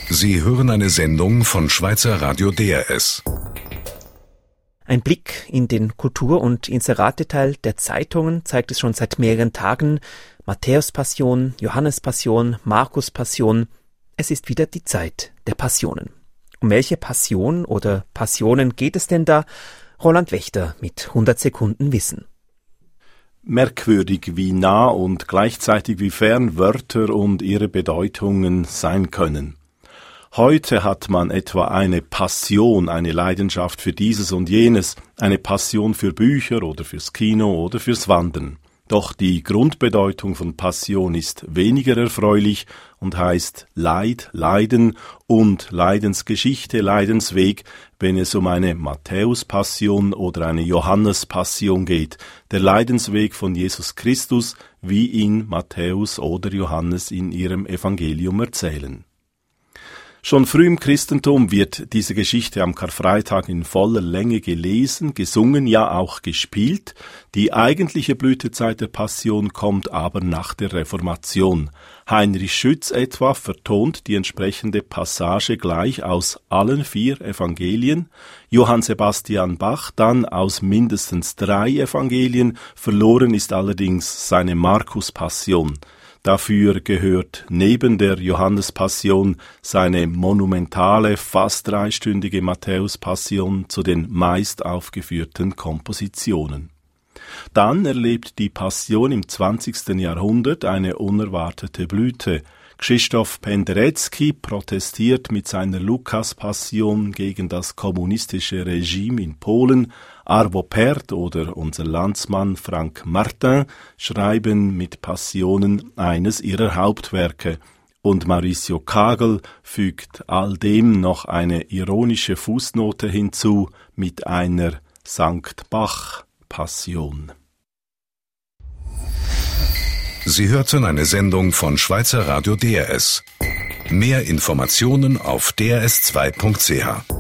Sie hören eine Sendung von Schweizer Radio DRS. Ein Blick in den Kultur- und Inserateteil der Zeitungen zeigt es schon seit mehreren Tagen. Matthäus-Passion, Johannes-Passion, Markus-Passion. Es ist wieder die Zeit der Passionen. Um welche Passion oder Passionen geht es denn da? Roland Wächter mit 100 Sekunden Wissen. Merkwürdig, wie nah und gleichzeitig wie fern Wörter und ihre Bedeutungen sein können. Heute hat man etwa eine Passion, eine Leidenschaft für dieses und jenes, eine Passion für Bücher oder fürs Kino oder fürs Wandern. Doch die Grundbedeutung von Passion ist weniger erfreulich und heißt Leid, Leiden und Leidensgeschichte, Leidensweg, wenn es um eine Matthäus-Passion oder eine Johannes-Passion geht, der Leidensweg von Jesus Christus, wie ihn Matthäus oder Johannes in ihrem Evangelium erzählen. Schon früh im Christentum wird diese Geschichte am Karfreitag in voller Länge gelesen, gesungen, ja auch gespielt. Die eigentliche Blütezeit der Passion kommt aber nach der Reformation. Heinrich Schütz etwa vertont die entsprechende Passage gleich aus allen 4 Evangelien, Johann Sebastian Bach dann aus mindestens 3 Evangelien, verloren ist allerdings seine Markus-Passion. Dafür gehört neben der Johannespassion seine monumentale, fast 3-stündige Matthäus-Passion zu den meist aufgeführten Kompositionen. Dann erlebt die Passion im 20. Jahrhundert eine unerwartete Blüte. Krzysztof Penderecki protestiert mit seiner Lukas-Passion gegen das kommunistische Regime in Polen. Arvo Pärt oder unser Landsmann Frank Martin schreiben mit Passionen eines ihrer Hauptwerke. Und Mauricio Kagel fügt all dem noch eine ironische Fußnote hinzu mit einer Sankt Bach-Passion. Sie hörten eine Sendung von Schweizer Radio DRS. Mehr Informationen auf drs2.ch.